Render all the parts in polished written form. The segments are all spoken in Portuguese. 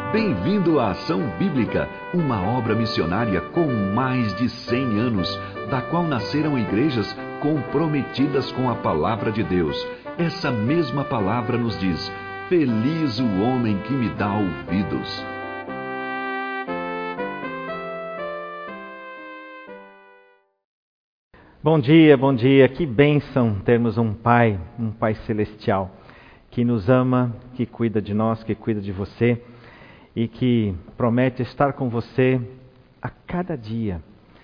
Bem-vindo à Ação Bíblica, uma obra missionária com mais de 100 anos, da qual nasceram igrejas comprometidas com a palavra de Deus. Essa mesma palavra nos diz: feliz o homem que me dá ouvidos. Bom dia, que bênção termos um Pai Celestial, que nos ama, que cuida de nós, que cuida de você e que promete estar com você a cada dia,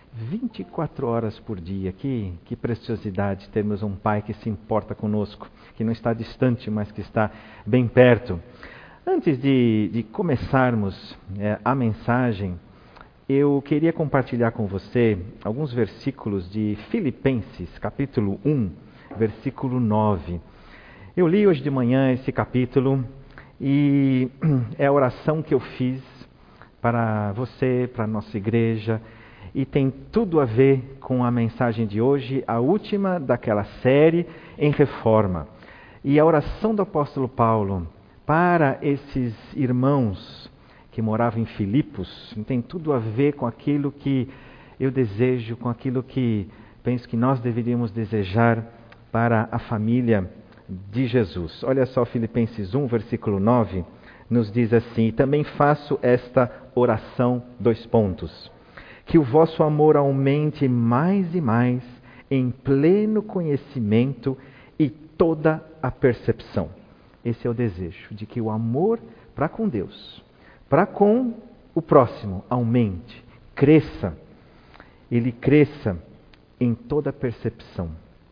24 horas por dia. Que preciosidade termos um Pai que se importa conosco, que não está distante, mas que está bem perto. Antes de começarmos a mensagem, eu queria compartilhar com você alguns versículos de Filipenses, capítulo 1, versículo 9. Eu li hoje de manhã esse capítulo e é a oração que eu fiz para você, para a nossa igreja, e tem tudo a ver com a mensagem de hoje, a última daquela série em Reforma. E a oração do apóstolo Paulo para esses irmãos que morava em Filipos, tem tudo a ver com aquilo que eu desejo, com aquilo que penso que nós deveríamos desejar para a família de Jesus. Olha só, Filipenses 1, versículo 9, nos diz assim: também faço esta oração, : que o vosso amor aumente mais e mais em pleno conhecimento e toda a percepção. Esse é o desejo, de que o amor para com Deus, para com o próximo, aumente, cresça. Ele cresça em toda percepção,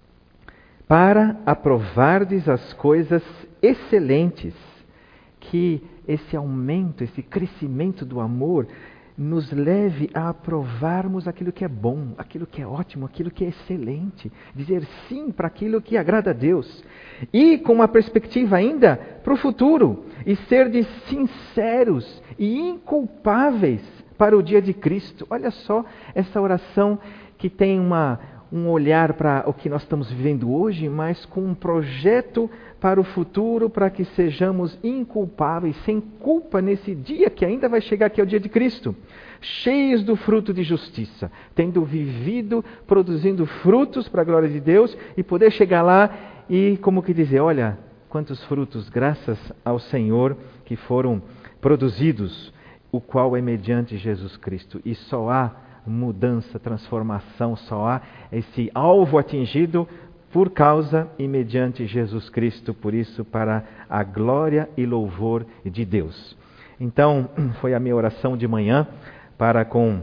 para aprovardes as coisas excelentes, que esse aumento, esse crescimento do amor nos leve a aprovarmos aquilo que é bom, aquilo que é ótimo, aquilo que é excelente, dizer sim para aquilo que agrada a Deus, e com uma perspectiva ainda para o futuro, e ser de sinceros e inculpáveis para o dia de Cristo. Olha só essa oração que tem um olhar para o que nós estamos vivendo hoje, mas com um projeto para o futuro, para que sejamos inculpáveis, sem culpa nesse dia que ainda vai chegar, que é o dia de Cristo, cheios do fruto de justiça, tendo vivido, produzindo frutos para a glória de Deus, e poder chegar lá e como que dizer: olha, quantos frutos, graças ao Senhor, que foram produzidos, o qual é mediante Jesus Cristo. E só há mudança, transformação, só há esse alvo atingido por causa e mediante Jesus Cristo, por isso, para a glória e louvor de Deus. Então, foi a minha oração de manhã para com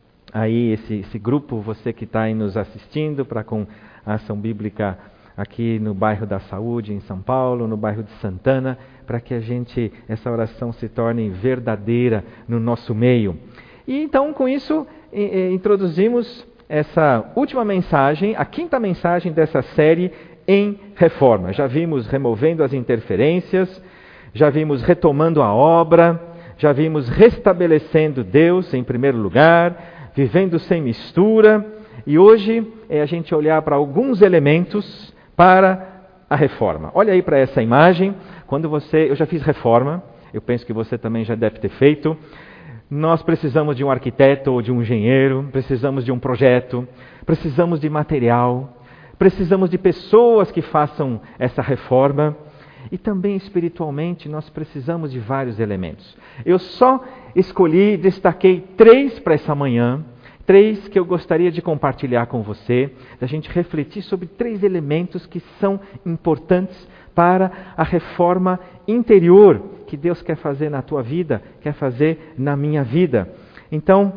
aí esse grupo, você que está aí nos assistindo, para com a Ação Bíblica aqui no bairro da Saúde, em São Paulo, no bairro de Santana, para que essa oração se torne verdadeira no nosso meio. E então, com isso, introduzimos essa última mensagem, a quinta mensagem dessa série em Reforma. Já vimos removendo as interferências, já vimos retomando a obra, já vimos restabelecendo Deus em primeiro lugar, vivendo sem mistura, e hoje é a gente olhar para alguns elementos para a reforma. Olha aí para essa imagem. Eu já fiz reforma, eu penso que você também já deve ter feito. Nós precisamos de um arquiteto ou de um engenheiro, precisamos de um projeto, precisamos de material, precisamos de pessoas que façam essa reforma, e também espiritualmente nós precisamos de vários elementos. Eu só destaquei 3 para essa manhã, 3 que eu gostaria de compartilhar com você, da gente refletir sobre 3 elementos que são importantes para a reforma interior que Deus quer fazer na tua vida, quer fazer na minha vida. Então,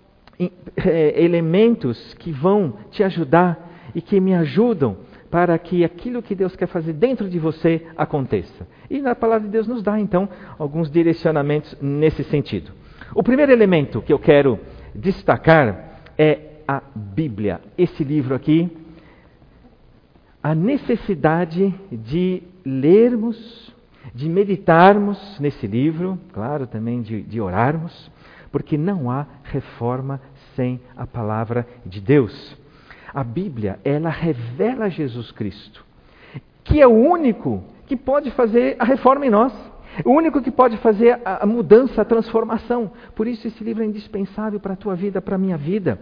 elementos que vão te ajudar e que me ajudam para que aquilo que Deus quer fazer dentro de você aconteça. E a palavra de Deus nos dá, então, alguns direcionamentos nesse sentido. O primeiro elemento que eu quero destacar é a Bíblia. Esse livro aqui, a necessidade de lermos, de meditarmos nesse livro, claro, também de orarmos, porque não há reforma sem a palavra de Deus. A Bíblia, ela revela Jesus Cristo, que é o único que pode fazer a reforma em nós. O único que pode fazer a mudança, a transformação. Por isso esse livro é indispensável para a tua vida, para a minha vida.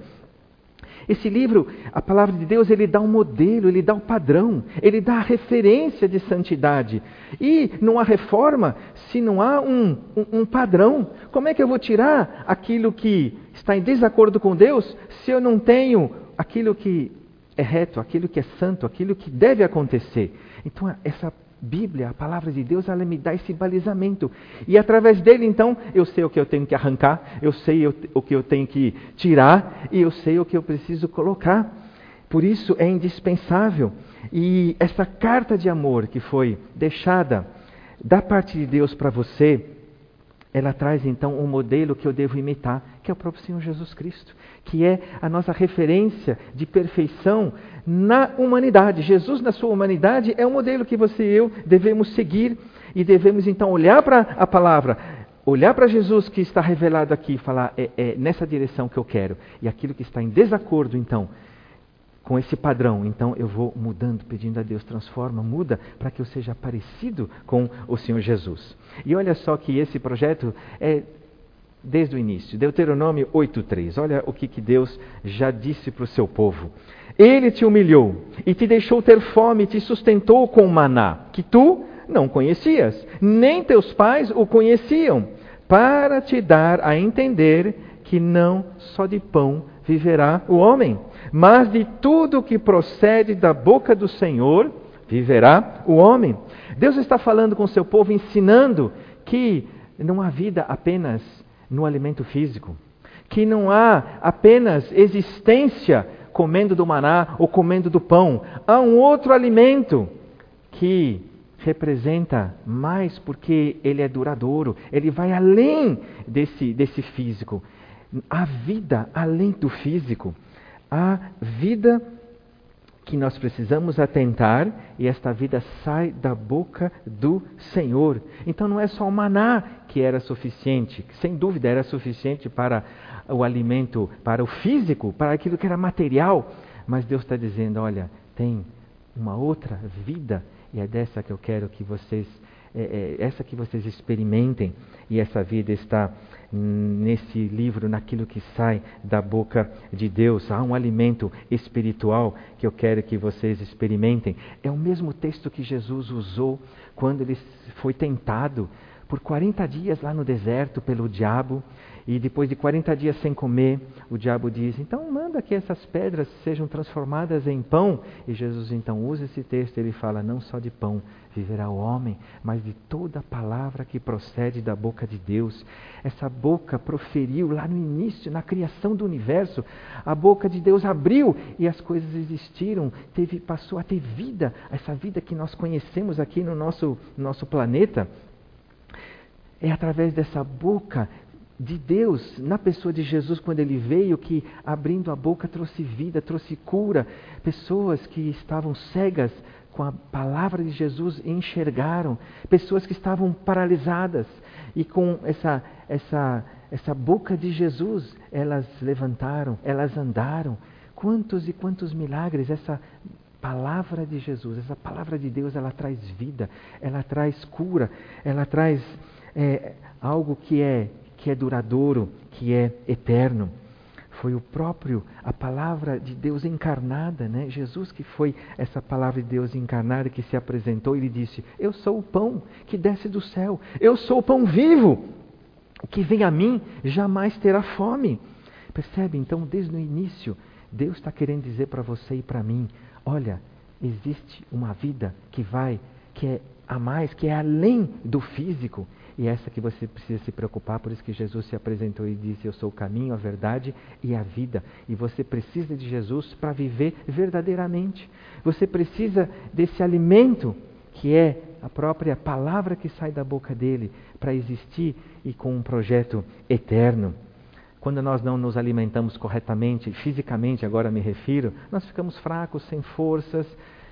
Esse livro, a palavra de Deus, ele dá um modelo, ele dá um padrão, ele dá a referência de santidade. E não há reforma se não há um padrão. Como é que eu vou tirar aquilo que está em desacordo com Deus se eu não tenho aquilo que é reto, aquilo que é santo, aquilo que deve acontecer? Então essa Bíblia, a palavra de Deus, ela me dá esse balizamento. E através dele, então, eu sei o que eu tenho que arrancar, eu sei o que eu tenho que tirar, e eu sei o que eu preciso colocar. Por isso é indispensável. E essa carta de amor que foi deixada da parte de Deus para você, ela traz então um modelo que eu devo imitar, que é o próprio Senhor Jesus Cristo, que é a nossa referência de perfeição na humanidade. Jesus, na sua humanidade, é um modelo que você e eu devemos seguir e devemos então olhar para a palavra, olhar para Jesus que está revelado aqui e falar, é nessa direção que eu quero. E aquilo que está em desacordo, então, com esse padrão, então eu vou mudando, pedindo a Deus, transforma, muda, para que eu seja parecido com o Senhor Jesus. E olha só que esse projeto é desde o início, Deuteronômio 8:3. Olha o que Deus já disse para o seu povo. Ele te humilhou e te deixou ter fome e te sustentou com maná, que tu não conhecias, nem teus pais o conheciam, para te dar a entender que não só de pão viverá o homem, mas de tudo que procede da boca do Senhor viverá o homem. Deus está falando com o seu povo, ensinando que não há vida apenas no alimento físico, que não há apenas existência comendo do maná ou comendo do pão. Há um outro alimento que representa mais porque ele é duradouro, ele vai além desse físico. Há vida além do físico, há vida que nós precisamos atentar, e esta vida sai da boca do Senhor. Então não é só o maná que era suficiente, sem dúvida era suficiente para o alimento, para o físico, para aquilo que era material, mas Deus está dizendo, olha, tem uma outra vida, e é dessa que eu quero que vocês, essa que vocês experimentem, e essa vida está nesse livro, naquilo que sai da boca de Deus. Há um alimento espiritual que eu quero que vocês experimentem. É o mesmo texto que Jesus usou quando ele foi tentado por 40 dias lá no deserto pelo diabo, e depois de 40 dias sem comer, o diabo diz, então manda que essas pedras sejam transformadas em pão. E Jesus então usa esse texto, ele fala, não só de pão viverá o homem, mas de toda a palavra que procede da boca de Deus. Essa boca proferiu lá no início, na criação do universo, a boca de Deus abriu e as coisas existiram, passou a ter vida, essa vida que nós conhecemos aqui no nosso planeta. É através dessa boca de Deus, na pessoa de Jesus, quando ele veio, que abrindo a boca trouxe vida, trouxe cura. Pessoas que estavam cegas com a palavra de Jesus enxergaram. Pessoas que estavam paralisadas e com essa boca de Jesus, elas levantaram, elas andaram. Quantos e quantos milagres essa palavra de Jesus, essa palavra de Deus, ela traz vida, ela traz cura, ela traz algo que é duradouro, que é eterno. Foi a palavra de Deus encarnada, né? Jesus que foi essa palavra de Deus encarnada, que se apresentou e ele disse, eu sou o pão que desce do céu, eu sou o pão vivo, o que vem a mim jamais terá fome. Percebe? Então, desde o início, Deus está querendo dizer para você e para mim, olha, existe uma vida que é a mais, que é além do físico, e essa que você precisa se preocupar. Por isso que Jesus se apresentou e disse, eu sou o caminho, a verdade e a vida. E você precisa de Jesus para viver verdadeiramente. Você precisa desse alimento, que é a própria palavra que sai da boca dele, para existir e com um projeto eterno. Quando nós não nos alimentamos corretamente, fisicamente agora me refiro, nós ficamos fracos, sem forças,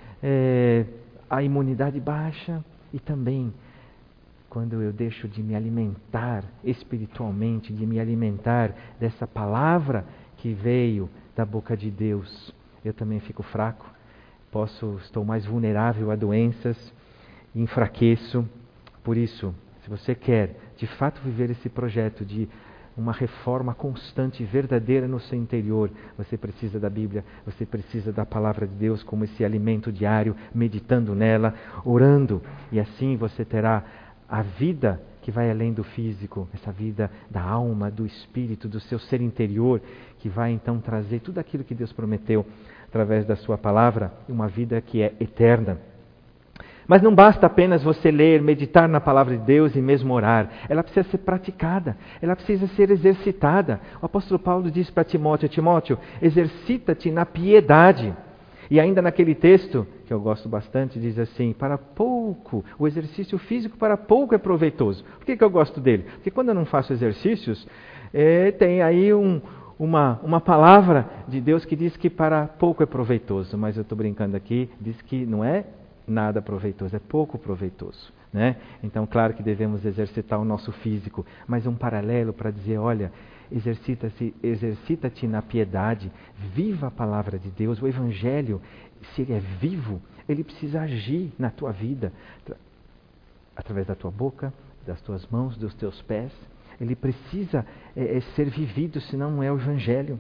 a imunidade baixa, e também quando eu deixo de me alimentar espiritualmente, de me alimentar dessa palavra que veio da boca de Deus, eu também fico fraco, estou mais vulnerável a doenças, enfraqueço. Por isso, Se você quer, de fato, viver esse projeto de uma reforma constante e verdadeira no seu interior, você precisa da Bíblia, você precisa da Palavra de Deus como esse alimento diário, meditando nela, orando, e assim você terá a vida que vai além do físico, essa vida da alma, do espírito, do seu ser interior, que vai então trazer tudo aquilo que Deus prometeu através da sua palavra, uma vida que é eterna. Mas não basta apenas você ler, meditar na palavra de Deus e mesmo orar. Ela precisa ser praticada, ela precisa ser exercitada. O apóstolo Paulo diz para Timóteo: Timóteo, exercita-te na piedade. E ainda naquele texto, que eu gosto bastante, diz assim: para pouco, o exercício físico para pouco é proveitoso. Por que eu gosto dele? Porque quando eu não faço exercícios, tem aí uma palavra de Deus que diz que para pouco é proveitoso. Mas eu estou brincando aqui, diz que não é nada proveitoso, é pouco proveitoso, né? Então, claro que devemos exercitar o nosso físico, mas um paralelo para dizer: olha, exercita-te na piedade, viva a palavra de Deus. O Evangelho, se ele é vivo, ele precisa agir na tua vida, através da tua boca, das tuas mãos, dos teus pés. Ele precisa ser vivido, senão não é o Evangelho.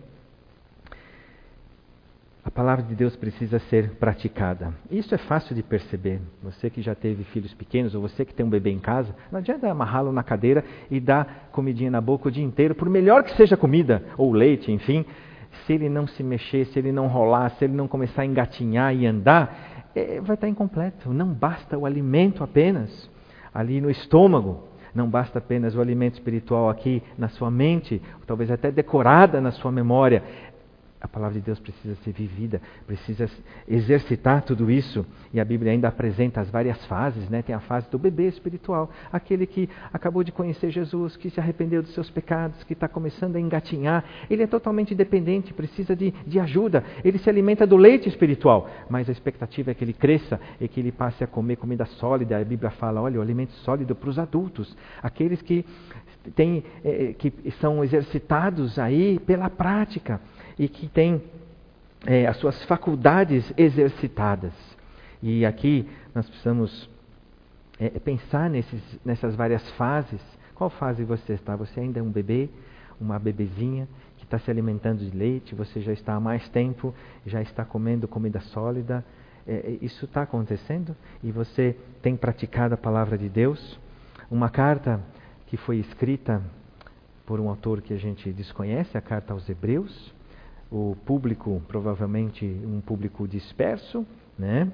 A palavra de Deus precisa ser praticada. Isso é fácil de perceber. Você que já teve filhos pequenos, ou você que tem um bebê em casa, não adianta amarrá-lo na cadeira e dar comidinha na boca o dia inteiro, por melhor que seja a comida, ou leite, enfim. Se ele não se mexer, se ele não rolar, se ele não começar a engatinhar e andar, vai estar incompleto. Não basta o alimento apenas ali no estômago. Não basta apenas o alimento espiritual aqui na sua mente, talvez até decorada na sua memória. A palavra de Deus precisa ser vivida, precisa exercitar tudo isso. E a Bíblia ainda apresenta as várias fases, né? Tem a fase do bebê espiritual, aquele que acabou de conhecer Jesus, que se arrependeu dos seus pecados, que está começando a engatinhar. Ele é totalmente dependente, precisa de ajuda. Ele se alimenta do leite espiritual, mas a expectativa é que ele cresça e que ele passe a comer comida sólida. A Bíblia fala: olha, o alimento sólido para os adultos, aqueles que são exercitados aí pela prática e que têm as suas faculdades exercitadas. E aqui nós precisamos pensar nessas várias fases. Qual fase você está? Você ainda é um bebê, uma bebezinha que está se alimentando de leite, você já está há mais tempo, já está comendo comida sólida. Isso está acontecendo? E você tem praticado a palavra de Deus? Uma carta que foi escrita por um autor que a gente desconhece, a carta aos Hebreus. O público, provavelmente um público disperso, né?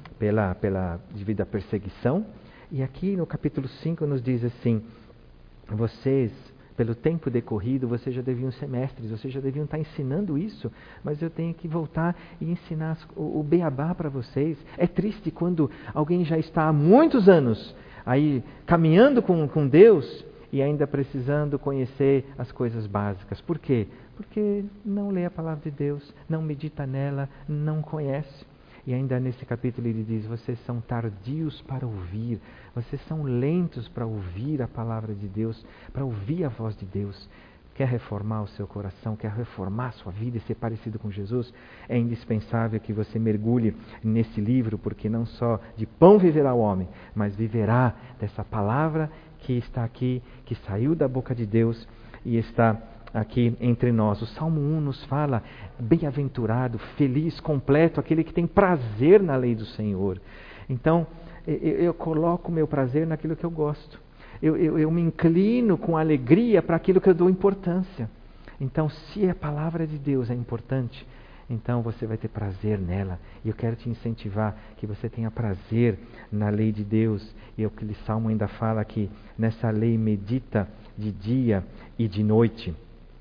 Devido à perseguição. E aqui no capítulo 5 nos diz assim: vocês, pelo tempo decorrido, vocês já deviam ser mestres, vocês já deviam estar ensinando isso, mas eu tenho que voltar e ensinar o beabá para vocês. É triste quando alguém já está há muitos anos aí caminhando com Deus e ainda precisando conhecer as coisas básicas. Por quê? Porque não lê a palavra de Deus, não medita nela, não conhece. E ainda nesse capítulo ele diz: vocês são tardios para ouvir, vocês são lentos para ouvir a palavra de Deus, para ouvir a voz de Deus. Quer reformar o seu coração, quer reformar a sua vida e ser parecido com Jesus? É indispensável que você mergulhe nesse livro, porque não só de pão viverá o homem, mas viverá dessa palavra que está aqui, que saiu da boca de Deus e está aqui entre nós. O Salmo 1 nos fala: bem-aventurado, feliz, completo, aquele que tem prazer na lei do Senhor. Então, eu coloco o meu prazer naquilo que eu gosto. Eu me inclino com alegria para aquilo que eu dou importância. Então, se a palavra de Deus é importante, então você vai ter prazer nela. E eu quero te incentivar que você tenha prazer na lei de Deus. E aquele Salmo ainda fala que nessa lei medita de dia e de noite.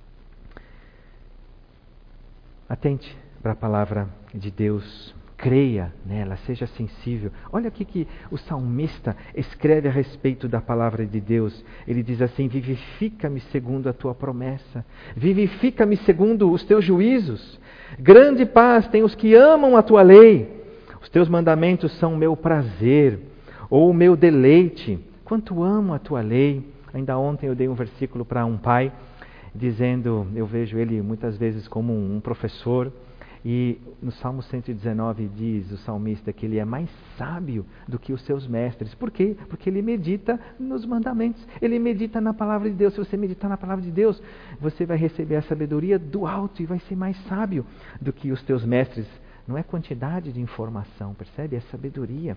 Atente para a palavra de Deus, creia nela, seja sensível. Olha o que o salmista escreve a respeito da palavra de Deus. Ele diz assim: vivifica-me segundo a tua promessa, vivifica-me segundo os teus juízos. Grande paz tem os que amam a tua lei, os teus mandamentos são o meu prazer, ou o meu deleite. Quanto amo a tua lei. Ainda ontem eu dei um versículo para um pai, dizendo, eu vejo ele muitas vezes como um professor, E no Salmo 119 diz o salmista que ele é mais sábio do que os seus mestres. Por quê? Porque ele medita nos mandamentos. Ele medita na palavra de Deus. Se você meditar na palavra de Deus, você vai receber a sabedoria do alto e vai ser mais sábio do que os teus mestres. Não é quantidade de informação, percebe? É sabedoria.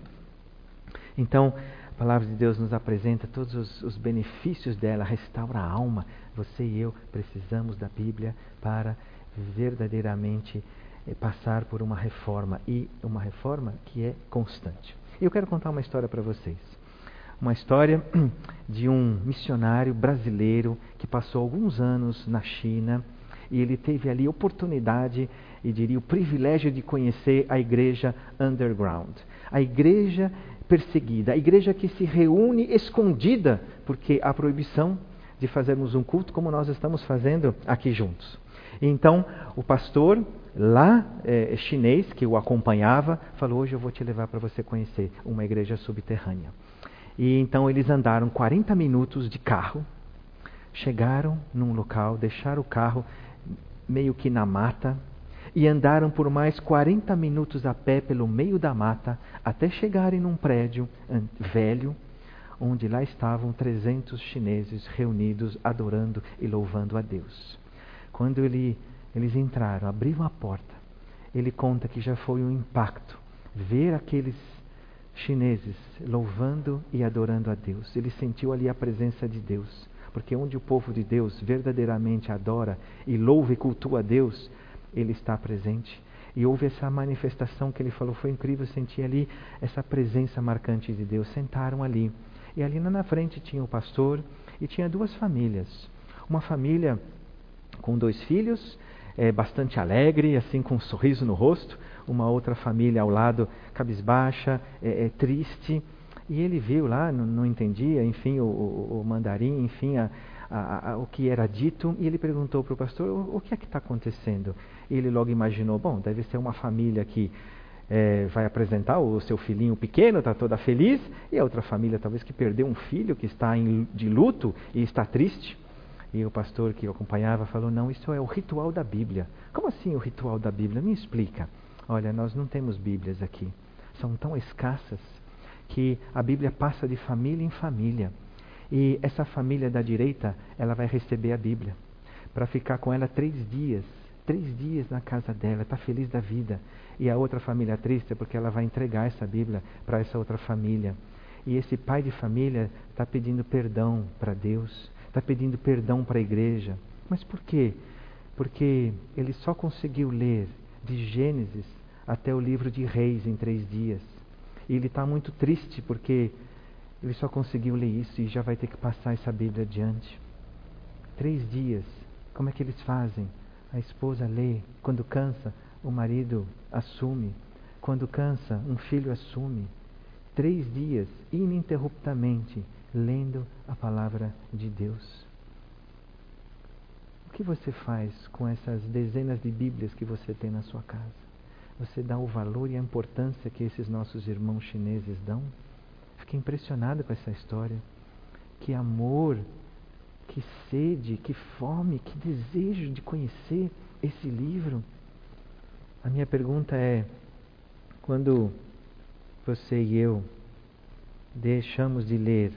Então, a palavra de Deus nos apresenta todos os benefícios dela, restaura a alma. Você e eu precisamos da Bíblia para verdadeiramente passar por uma reforma, e uma reforma que é constante. Eu quero contar uma história para vocês. Uma história de um missionário brasileiro que passou alguns anos na China e ele teve ali oportunidade e diria o privilégio de conhecer a igreja underground. A igreja perseguida, a igreja que se reúne escondida, porque há proibição de fazermos um culto como nós estamos fazendo aqui juntos. Então, o pastor lá, chinês, que o acompanhava, falou: hoje eu vou te levar para você conhecer uma igreja subterrânea. E então eles andaram 40 minutos de carro, chegaram num local, deixaram o carro meio que na mata, e andaram por mais 40 minutos a pé pelo meio da mata, até chegarem num prédio velho, onde lá estavam 300 chineses reunidos, adorando e louvando a Deus. Quando eles entraram, abriram a porta, ele conta que já foi um impacto ver aqueles chineses louvando e adorando a Deus. Ele sentiu ali a presença de Deus, porque onde o povo de Deus verdadeiramente adora e louva e cultua a Deus, ele está presente. E houve essa manifestação que ele falou, foi incrível sentir ali essa presença marcante de Deus. Sentaram ali, e ali na frente tinha o pastor e tinha duas famílias. Uma família com 2 filhos, bastante alegre, assim com um sorriso no rosto. Uma outra família ao lado, cabisbaixa, triste. E ele viu lá, não entendia, enfim, o mandarim, enfim, o que era dito. E ele perguntou para o pastor: o que é que está acontecendo? E ele logo imaginou: bom, deve ser uma família que vai apresentar o seu filhinho pequeno, está toda feliz. E a outra família talvez que perdeu um filho, que está de luto e está triste. E o pastor que o acompanhava falou: não, isso é o ritual da Bíblia. Como assim o ritual da Bíblia? Me explica. Olha, nós não temos Bíblias aqui. São tão escassas que a Bíblia passa de família em família. E essa família da direita, ela vai receber a Bíblia para ficar com ela 3 dias. 3 dias na casa dela, está feliz da vida. E a outra família triste porque ela vai entregar essa Bíblia para essa outra família. E esse pai de família está pedindo perdão para Deus, está pedindo perdão para a igreja. Mas por quê? Porque ele só conseguiu ler de Gênesis até o livro de Reis em 3 dias. E ele está muito triste porque ele só conseguiu ler isso e já vai ter que passar essa Bíblia adiante. 3 dias. Como é que eles fazem? A esposa lê. Quando cansa, o marido assume. Quando cansa, um filho assume. 3 dias, ininterruptamente, lendo a palavra de Deus. O que você faz com essas dezenas de Bíblias que você tem na sua casa? Você dá o valor e a importância que esses nossos irmãos chineses dão? Fiquei impressionado com essa história. Que amor, que sede, que fome, que desejo de conhecer esse livro. A minha pergunta é: quando você e eu deixamos de ler,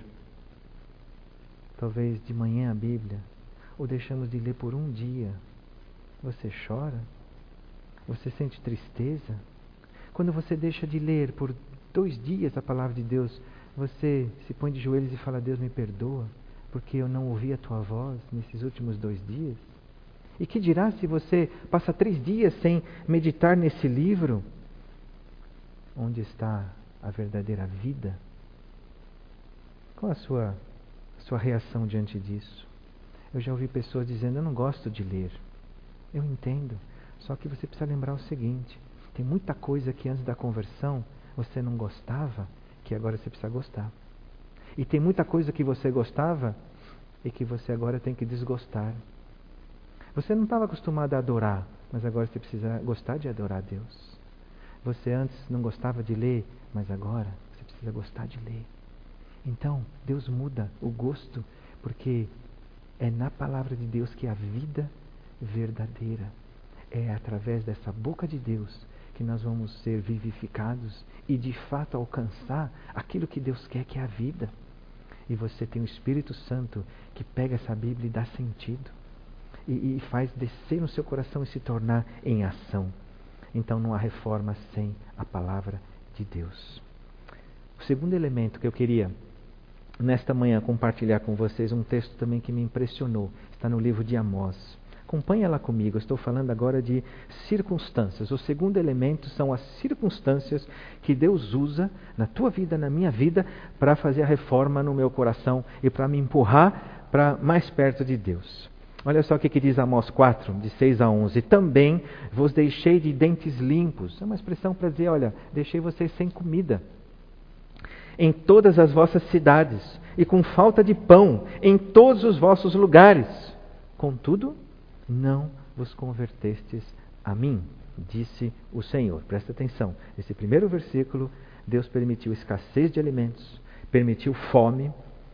talvez de manhã a Bíblia, ou deixamos de ler por um dia, você chora? Você sente tristeza? Quando você deixa de ler por 2 dias a palavra de Deus, você se põe de joelhos e fala: Deus, me perdoa, porque eu não ouvi a tua voz nesses últimos 2 dias? E que dirá se você passa 3 dias sem meditar nesse livro? Onde está a verdadeira vida? Qual a sua reação diante disso? Eu já ouvi pessoas dizendo: eu não gosto de ler. Eu entendo, só que você precisa lembrar o seguinte: tem muita coisa que antes da conversão você não gostava, que agora você precisa gostar. E tem muita coisa que você gostava e que você agora tem que desgostar. Você não estava acostumado a adorar, mas agora você precisa gostar de adorar a Deus. Você antes não gostava de ler, mas agora você precisa gostar de ler. Então, Deus muda o gosto, porque é na palavra de Deus que há vida verdadeira. É através dessa boca de Deus que nós vamos ser vivificados e de fato alcançar aquilo que Deus quer, que é a vida. E você tem o Espírito Santo que pega essa Bíblia e dá sentido. E faz descer no seu coração e se tornar em ação. Então não há reforma sem a palavra de Deus. O segundo elemento que eu queria nesta manhã compartilhar com vocês, um texto também que me impressionou, está no livro de Amós. Acompanha lá comigo, eu estou falando agora de circunstâncias. O segundo elemento são as circunstâncias que Deus usa na tua vida, na minha vida, para fazer a reforma no meu coração e para me empurrar para mais perto de Deus. Olha só o que diz Amós 4, de 6 a 11. Também vos deixei de dentes limpos. É uma expressão para dizer, olha, deixei vocês sem comida em todas as vossas cidades, e com falta de pão em todos os vossos lugares. Contudo, não vos convertestes a mim, disse o Senhor. Presta atenção, nesse primeiro versículo, Deus permitiu escassez de alimentos, permitiu fome,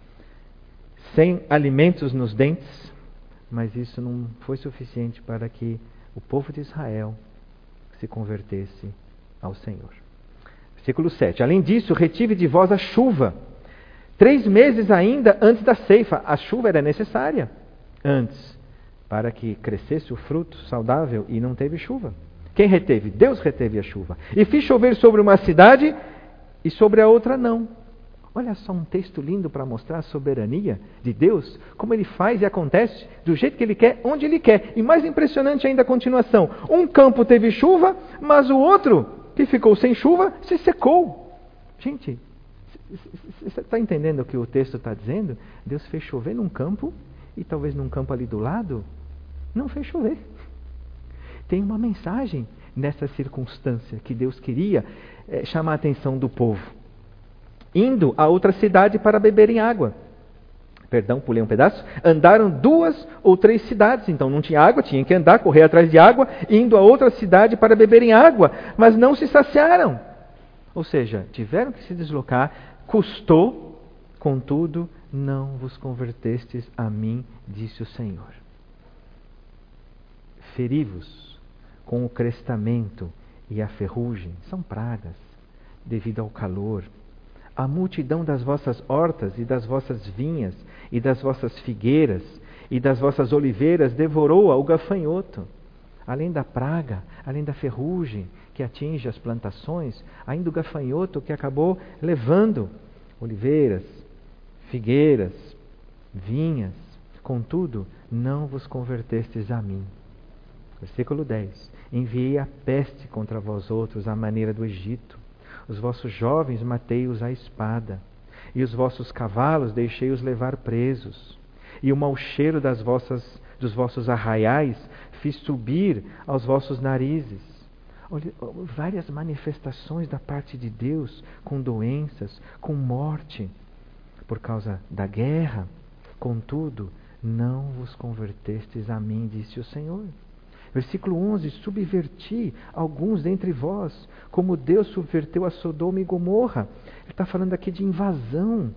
sem alimentos nos dentes, mas isso não foi suficiente para que o povo de Israel se convertesse ao Senhor. Versículo 7. Além disso, retive de vós a chuva. 3 meses ainda antes da ceifa. A chuva era necessária antes, para que crescesse o fruto saudável, e não teve chuva. Quem reteve? Deus reteve a chuva. E fiz chover sobre uma cidade e sobre a outra não. Olha só um texto lindo para mostrar a soberania de Deus, como Ele faz e acontece do jeito que Ele quer, onde Ele quer. E mais impressionante ainda a continuação. Um campo teve chuva, mas o outro, que ficou sem chuva, se secou. Gente, você está entendendo o que o texto está dizendo? Deus fez chover num campo, e talvez num campo ali do lado, não fez chover. Tem uma mensagem nessa circunstância que Deus queria chamar a atenção do povo. Indo a outra cidade para beberem água. Perdão, pulei um pedaço. Andaram 2 ou 3 cidades, então não tinha água, tinha que andar, correr atrás de água, indo a outra cidade para beberem água, mas não se saciaram. Ou seja, tiveram que se deslocar, custou, contudo, não vos convertestes a mim, disse o Senhor. Feri-vos com o crestamento e a ferrugem, são pragas, devido ao calor. A multidão das vossas hortas e das vossas vinhas e das vossas figueiras e das vossas oliveiras devorou-a o gafanhoto. Além da praga, além da ferrugem que atinge as plantações, ainda o gafanhoto que acabou levando oliveiras, figueiras, vinhas. Contudo, não vos convertestes a mim. Versículo 10. Enviei a peste contra vós outros à maneira do Egito. Os vossos jovens matei-os à espada, e os vossos cavalos deixei-os levar presos, e o mau cheiro dos vossos arraiais fiz subir aos vossos narizes. Olha, várias manifestações da parte de Deus, com doenças, com morte, por causa da guerra. Contudo, não vos convertestes a mim, disse o Senhor. Versículo 11, subverti alguns dentre vós, como Deus subverteu a Sodoma e Gomorra. Ele está falando aqui de invasão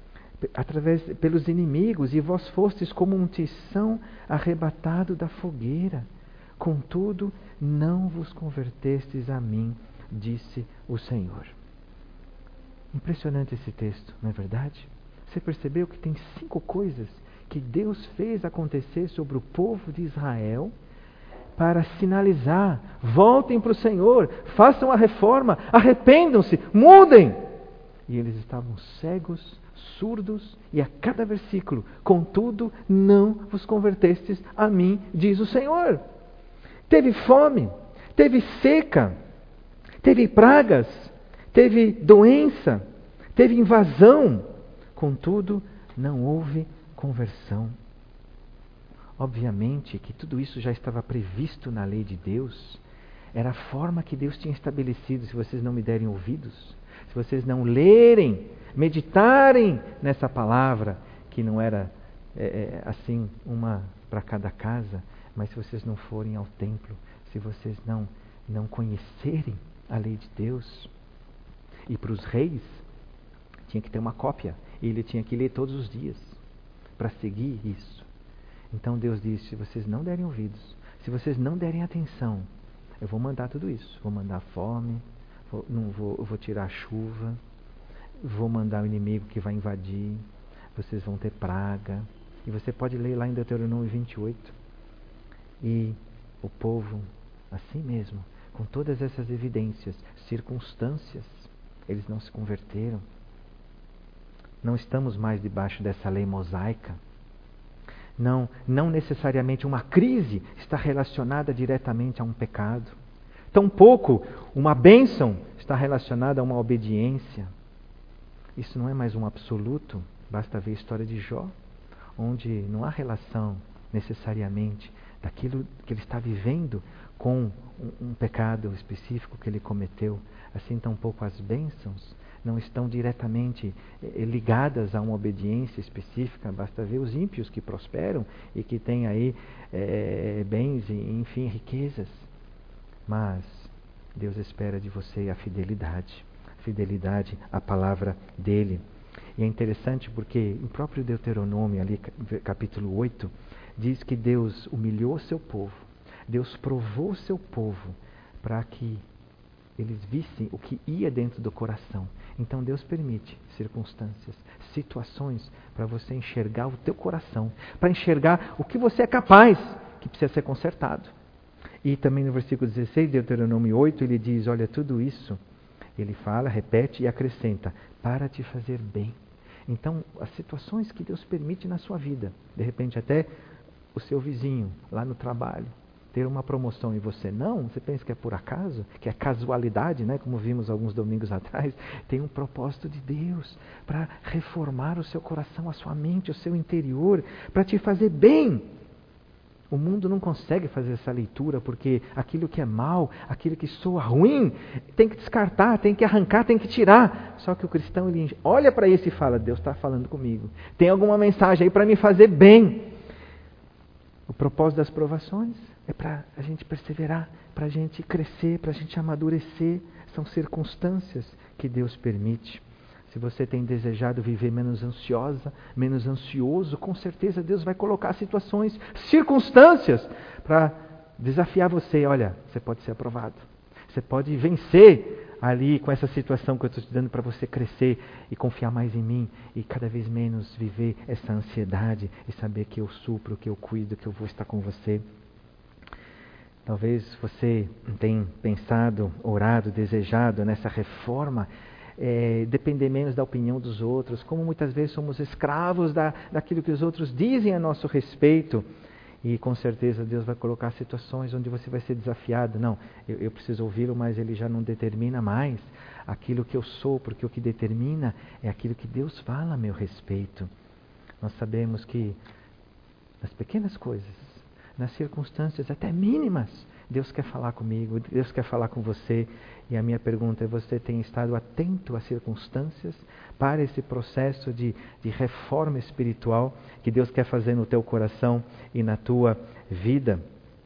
pelos inimigos, e vós fostes como um tição arrebatado da fogueira. Contudo, não vos convertestes a mim, disse o Senhor. Impressionante esse texto, não é verdade? Você percebeu que tem 5 coisas que Deus fez acontecer sobre o povo de Israel para sinalizar: voltem para o Senhor, façam a reforma, arrependam-se, mudem. E eles estavam cegos, surdos, e a cada versículo: contudo, não vos convertestes a mim, diz o Senhor. Teve fome, teve seca, teve pragas, teve doença, teve invasão, contudo, não houve conversão. Obviamente que tudo isso já estava previsto na lei de Deus. Era a forma que Deus tinha estabelecido. Se vocês não me derem ouvidos, se vocês não lerem, meditarem nessa palavra, que não era assim uma para cada casa, mas se vocês não forem ao templo, se vocês não conhecerem a lei de Deus. E para os reis, tinha que ter uma cópia, e ele tinha que ler todos os dias para seguir isso. Então Deus disse: se vocês não derem ouvidos, se vocês não derem atenção, eu vou mandar tudo isso. Vou mandar fome, eu vou tirar a chuva, vou mandar o inimigo que vai invadir, vocês vão ter praga. E você pode ler lá em Deuteronômio 28. E o povo, assim mesmo, com todas essas evidências, circunstâncias, eles não se converteram. Não estamos mais debaixo dessa lei mosaica. Não necessariamente uma crise está relacionada diretamente a um pecado. Tampouco uma bênção está relacionada a uma obediência. Isso não é mais um absoluto. Basta ver a história de Jó, onde não há relação necessariamente daquilo que ele está vivendo com um pecado específico que ele cometeu. Assim, tampouco as bênçãos não estão diretamente ligadas a uma obediência específica. Basta ver os ímpios que prosperam e que têm aí bens e, enfim, riquezas. Mas Deus espera de você a fidelidade à palavra dele. E é interessante porque em próprio Deuteronômio, ali capítulo 8, diz que Deus humilhou seu povo, Deus provou seu povo para que eles vissem o que ia dentro do coração. Então Deus permite circunstâncias, situações para você enxergar o teu coração, para enxergar o que você é capaz, que precisa ser consertado. E também no versículo 16 de Deuteronômio 8, ele diz, olha, tudo isso, ele fala, repete e acrescenta, para te fazer bem. Então, as situações que Deus permite na sua vida, de repente até o seu vizinho lá no trabalho, ter uma promoção e você não, você pensa que é por acaso, que é casualidade, né? Como vimos alguns domingos atrás, tem um propósito de Deus para reformar o seu coração, a sua mente, o seu interior, para te fazer bem. O mundo não consegue fazer essa leitura, porque aquilo que é mal, aquilo que soa ruim, tem que descartar, tem que arrancar, tem que tirar. Só que o cristão, ele olha para isso e fala, Deus está falando comigo. Tem alguma mensagem aí para me fazer bem. O propósito das provações é para a gente perseverar, para a gente crescer, para a gente amadurecer. São circunstâncias que Deus permite. Se você tem desejado viver menos ansiosa, menos ansioso, com certeza Deus vai colocar situações, circunstâncias para desafiar você. Olha, você pode ser aprovado. Você pode vencer ali com essa situação que eu estou te dando para você crescer e confiar mais em mim e cada vez menos viver essa ansiedade e saber que eu supro, que eu cuido, que eu vou estar com você. Talvez você tenha pensado, orado, desejado nessa reforma, depender menos da opinião dos outros, como muitas vezes somos escravos daquilo que os outros dizem a nosso respeito. E com certeza Deus vai colocar situações onde você vai ser desafiado. Não, eu preciso ouvi-lo, mas ele já não determina mais aquilo que eu sou, porque o que determina é aquilo que Deus fala a meu respeito. Nós sabemos que nas pequenas coisas, nas circunstâncias até mínimas, Deus quer falar comigo, Deus quer falar com você. E a minha pergunta é, você tem estado atento às circunstâncias para esse processo de reforma espiritual que Deus quer fazer no teu coração e na tua vida?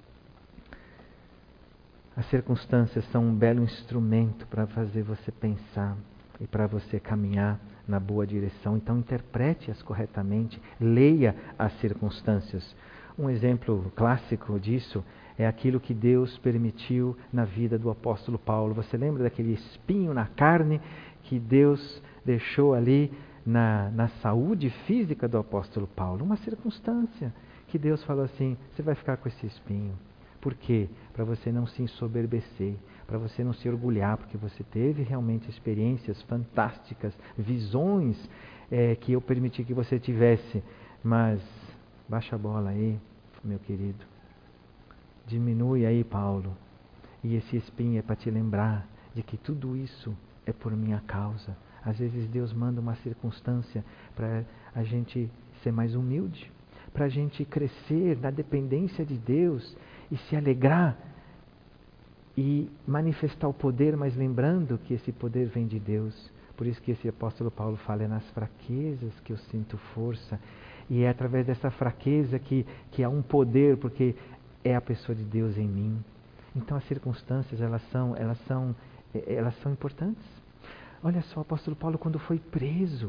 As circunstâncias são um belo instrumento para fazer você pensar e para você caminhar na boa direção. Então interprete-as corretamente, leia as circunstâncias. Um exemplo clássico disso é aquilo que Deus permitiu na vida do apóstolo Paulo. Você lembra daquele espinho na carne que Deus deixou ali na saúde física do apóstolo Paulo? Uma circunstância que Deus falou assim, você vai ficar com esse espinho. Por quê? Para você não se ensoberbecer, para você não se orgulhar, porque você teve realmente experiências fantásticas, visões que eu permiti que você tivesse. Mas baixa a bola aí, meu querido. Diminui aí, Paulo. E esse espinho é para te lembrar de que tudo isso é por minha causa. Às vezes Deus manda uma circunstância para a gente ser mais humilde, para a gente crescer na dependência de Deus e se alegrar e manifestar o poder, mas lembrando que esse poder vem de Deus. Por isso que esse apóstolo Paulo fala, é nas fraquezas que eu sinto força. E é através dessa fraqueza que há um poder, porque é a pessoa de Deus em mim. Então as circunstâncias, elas são importantes. Olha só, o apóstolo Paulo, quando foi preso,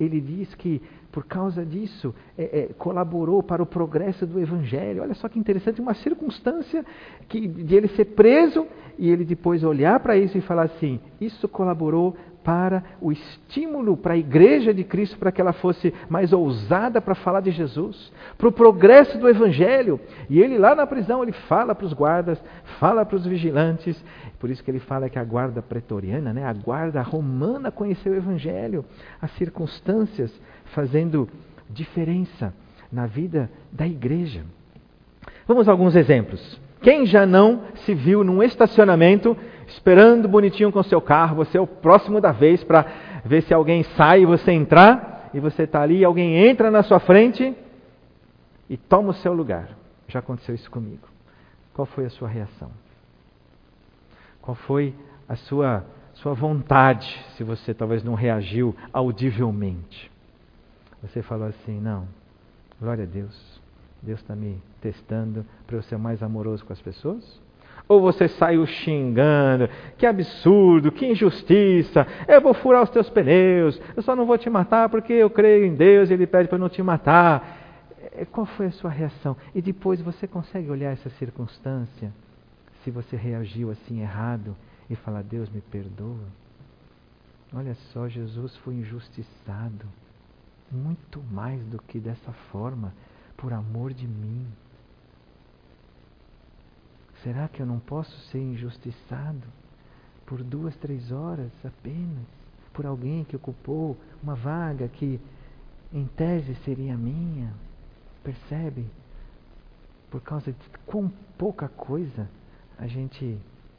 ele diz que por causa disso colaborou para o progresso do Evangelho. Olha só que interessante, uma circunstância de ele ser preso e ele depois olhar para isso e falar assim, isso colaborou para o estímulo para a igreja de Cristo, para que ela fosse mais ousada para falar de Jesus, para o progresso do Evangelho. E ele lá na prisão, ele fala para os guardas, fala para os vigilantes, por isso que ele fala que a guarda pretoriana, a guarda romana conheceu o Evangelho, as circunstâncias fazendo diferença na vida da igreja. Vamos a alguns exemplos. Quem já não se viu num estacionamento esperando bonitinho com seu carro, você é o próximo da vez para ver se alguém sai e você entrar, e você está ali, alguém entra na sua frente e toma o seu lugar. Já aconteceu isso comigo. Qual foi a sua reação? Qual foi a sua vontade, se você talvez não reagiu audivelmente? Você falou assim, não, glória a Deus, Deus está me testando para eu ser mais amoroso com as pessoas? Ou você saiu xingando, que absurdo, que injustiça, eu vou furar os teus pneus, eu só não vou te matar porque eu creio em Deus e Ele pede para eu não te matar. Qual foi a sua reação? E depois você consegue olhar essa circunstância, se você reagiu assim errado, e falar, Deus me perdoa. Olha só, Jesus foi injustiçado, muito mais do que dessa forma, por amor de mim. Será que eu não posso ser injustiçado por 2, 3 horas apenas? Por alguém que ocupou uma vaga que, em tese, seria minha? Percebe? Por causa de quão pouca coisa a gente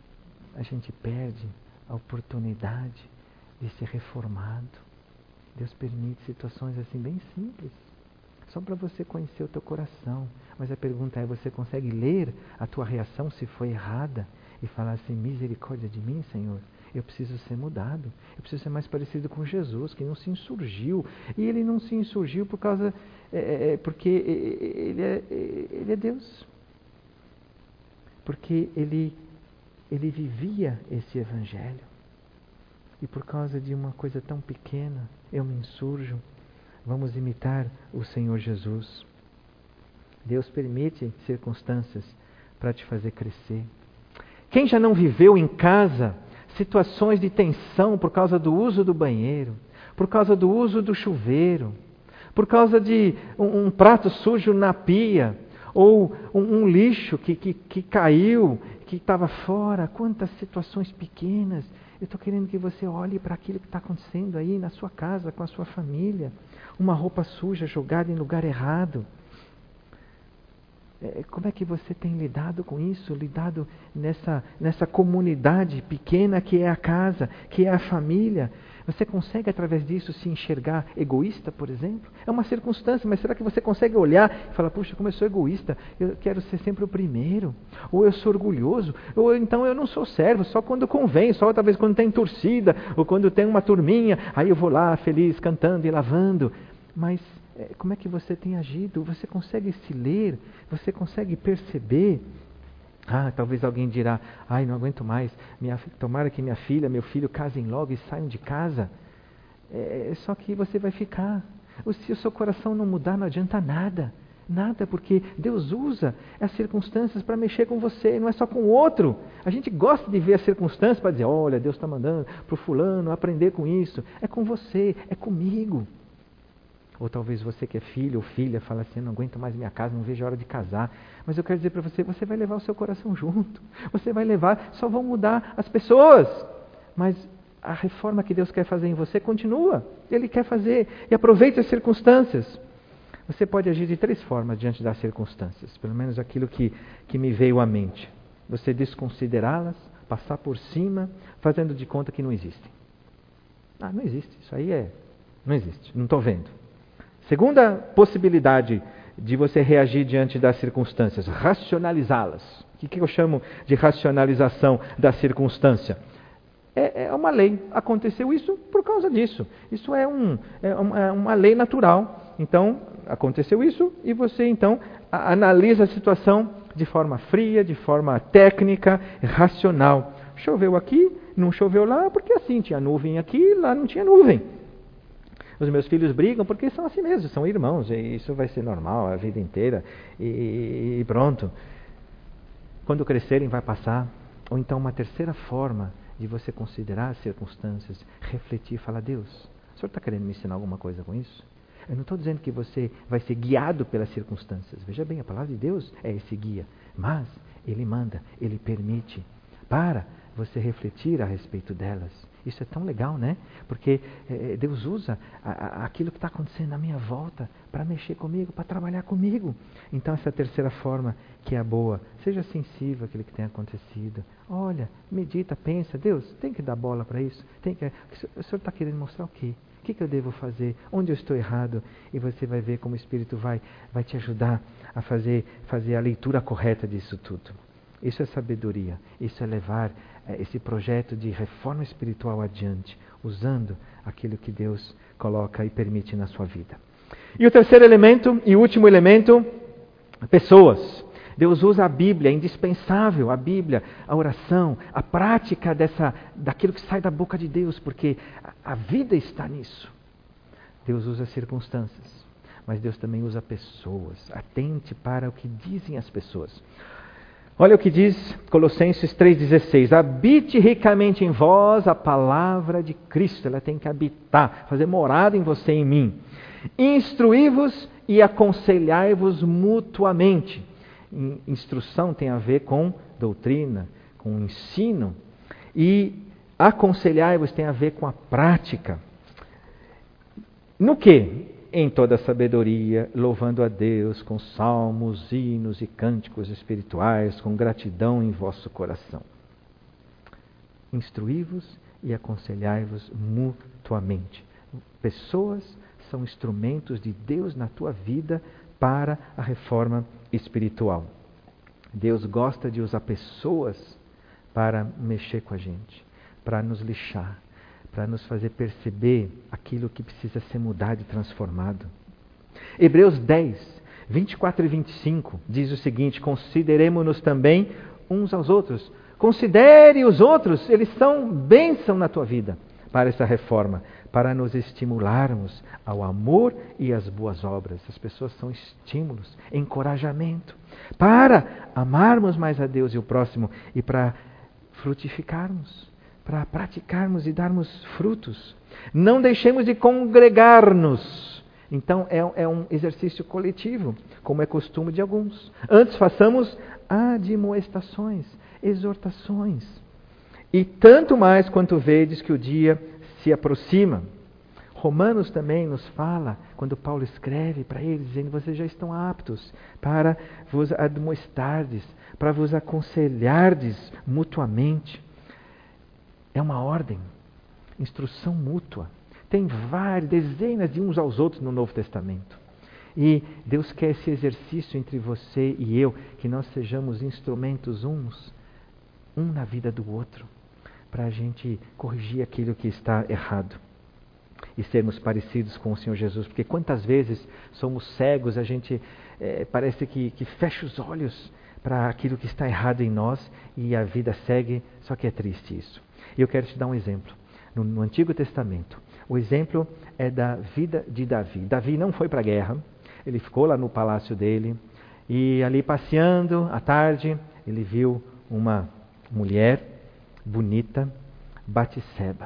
perde a oportunidade de ser reformado. Deus permite situações assim bem simples, só para você conhecer o teu coração. Mas a pergunta é, você consegue ler a tua reação se foi errada e falar assim, misericórdia de mim, Senhor, eu preciso ser mudado, eu preciso ser mais parecido com Jesus, que não se insurgiu. E Ele não se insurgiu porque ele é Deus. Porque Ele vivia esse Evangelho. E por causa de uma coisa tão pequena, eu me insurjo. Vamos imitar o Senhor Jesus. Deus permite circunstâncias para te fazer crescer. Quem já não viveu em casa situações de tensão por causa do uso do banheiro, por causa do uso do chuveiro, por causa de um prato sujo na pia, ou um lixo que caiu, que estava fora? Quantas situações pequenas. Eu estou querendo que você olhe para aquilo que está acontecendo aí na sua casa, com a sua família. Uma roupa suja jogada em lugar errado. Como é que você tem lidado com isso? Lidado nessa comunidade pequena que é a casa, que é a família? Você consegue através disso se enxergar egoísta, por exemplo? É uma circunstância, mas será que você consegue olhar e falar, puxa, como eu sou egoísta, eu quero ser sempre o primeiro, ou eu sou orgulhoso, ou então eu não sou servo, só quando convém, só talvez quando tem torcida, ou quando tem uma turminha, aí eu vou lá feliz, cantando e lavando. Mas como é que você tem agido? Você consegue se ler? Você consegue perceber? Talvez alguém dirá, não aguento mais, tomara que minha filha, meu filho casem logo e saiam de casa. Só que você vai ficar. Se o seu coração não mudar, não adianta nada. Nada, porque Deus usa as circunstâncias para mexer com você, não é só com o outro. A gente gosta de ver as circunstâncias para dizer, olha, Deus está mandando para o fulano aprender com isso. É com você, é comigo. Ou talvez você que é filho ou filha fala assim, não aguento mais minha casa, não vejo a hora de casar. Mas eu quero dizer para você, você vai levar o seu coração junto. Você vai levar, só vão mudar as pessoas. Mas a reforma que Deus quer fazer em você continua. Ele quer fazer. E aproveite as circunstâncias. Você pode agir de 3 formas diante das circunstâncias. Pelo menos aquilo que me veio à mente. Você desconsiderá-las, passar por cima, fazendo de conta que não existem. Não existe. Isso aí não existe. Não estou vendo. Segunda possibilidade de você reagir diante das circunstâncias, racionalizá-las. O que eu chamo de racionalização da circunstância? É uma lei. Aconteceu isso por causa disso. Isso é uma lei natural. Então, aconteceu isso e você então analisa a situação de forma fria, de forma técnica, racional. Choveu aqui, não choveu lá, porque assim, tinha nuvem aqui, lá não tinha nuvem. Os meus filhos brigam porque são assim mesmo, são irmãos, e isso vai ser normal a vida inteira, e pronto. Quando crescerem vai passar. Ou então uma terceira forma de você considerar as circunstâncias, refletir e falar: Deus, o Senhor está querendo me ensinar alguma coisa com isso? Eu não estou dizendo que você vai ser guiado pelas circunstâncias. Veja bem, a palavra de Deus é esse guia. Mas Ele manda, Ele permite para você refletir a respeito delas. Isso é tão legal, né? Porque Deus usa aquilo que está acontecendo na minha volta para mexer comigo, para trabalhar comigo. Então essa terceira forma que é a boa, seja sensível àquilo que tem acontecido. Olha, medita, pensa, Deus, tem que dar bola para isso? O Senhor está querendo mostrar o quê? O que eu devo fazer? Onde eu estou errado? E você vai ver como o Espírito vai te ajudar a fazer a leitura correta disso tudo. Isso é sabedoria. Isso é levar esse projeto de reforma espiritual adiante, usando aquilo que Deus coloca e permite na sua vida. E o terceiro elemento, e último elemento, pessoas. Deus usa a Bíblia, é indispensável a Bíblia, a oração, a prática daquilo que sai da boca de Deus, porque a vida está nisso. Deus usa circunstâncias, mas Deus também usa pessoas. Atente para o que dizem as pessoas. Olha o que diz Colossenses 3,16. Habite ricamente em vós a palavra de Cristo. Ela tem que habitar, fazer morada em você e em mim. Instruí-vos e aconselhai-vos mutuamente. Instrução tem a ver com doutrina, com ensino. E aconselhai-vos tem a ver com a prática. No quê? Em toda sabedoria, louvando a Deus com salmos, hinos e cânticos espirituais, com gratidão em vosso coração. Instruí-vos e aconselhai-vos mutuamente. Pessoas são instrumentos de Deus na tua vida para a reforma espiritual. Deus gosta de usar pessoas para mexer com a gente, para nos lixar, para nos fazer perceber aquilo que precisa ser mudado e transformado. Hebreus 10, 24 e 25 diz o seguinte: consideremo-nos também uns aos outros. Considere os outros, eles são bênção na tua vida para essa reforma, para nos estimularmos ao amor e às boas obras. As pessoas são estímulos, encorajamento, para amarmos mais a Deus e o próximo e para frutificarmos, para praticarmos e darmos frutos. Não deixemos de congregar-nos. Então é um exercício coletivo, como é costume de alguns. Antes façamos admoestações, exortações. E tanto mais quanto vedes que o dia se aproxima. Romanos também nos fala, quando Paulo escreve para eles, dizendo: vocês já estão aptos para vos admoestardes, para vos aconselhardes mutuamente. É uma ordem, instrução mútua. Tem dezenas de uns aos outros no Novo Testamento. E Deus quer esse exercício entre você e eu, que nós sejamos instrumentos um na vida do outro, para a gente corrigir aquilo que está errado e sermos parecidos com o Senhor Jesus. Porque quantas vezes somos cegos, a gente parece que fecha os olhos para aquilo que está errado em nós e a vida segue, só que é triste isso. E eu quero te dar um exemplo. No Antigo Testamento, o exemplo é da vida de Davi. Davi não foi para a guerra, ele ficou lá no palácio dele, e ali passeando à tarde, ele viu uma mulher bonita, Batseba.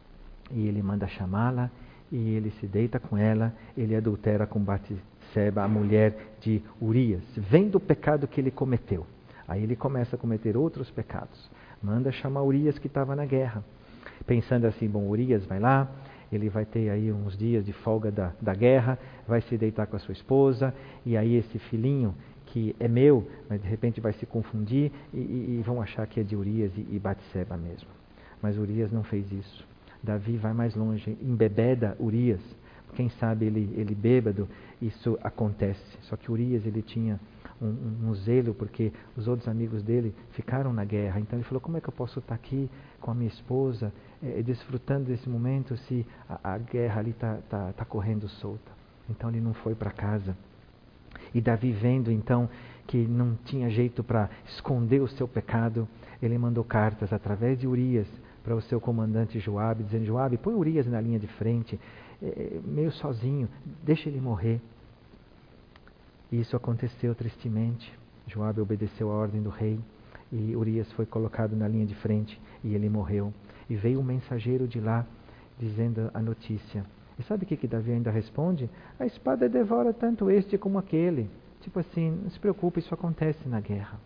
E ele manda chamá-la, e ele se deita com ela, ele adultera com Batseba, a mulher de Urias, vendo o pecado que ele cometeu. Aí ele começa a cometer outros pecados. Manda chamar Urias, que estava na guerra. Pensando assim: bom, Urias vai lá, ele vai ter aí uns dias de folga da guerra, vai se deitar com a sua esposa, e aí esse filhinho, que é meu, mas de repente vai se confundir, e vão achar que é de Urias e Batseba mesmo. Mas Urias não fez isso. Davi vai mais longe, embebeda Urias. Quem sabe ele bêbado, isso acontece. Só que Urias, ele tinha um zelo, porque os outros amigos dele ficaram na guerra. Então ele falou: como é que eu posso estar aqui com a minha esposa, desfrutando desse momento, se a guerra ali está correndo solta? Então ele não foi para casa. E Davi, vendo então que não tinha jeito para esconder o seu pecado, ele mandou cartas através de Urias para o seu comandante Joabe, dizendo: Joabe, põe Urias na linha de frente, meio sozinho, deixa ele morrer. E isso aconteceu tristemente. Joabe obedeceu a ordem do rei e Urias foi colocado na linha de frente e ele morreu. E veio um mensageiro de lá dizendo a notícia. E sabe o que Davi ainda responde? A espada devora tanto este como aquele. Tipo assim, não se preocupe, isso acontece na guerra.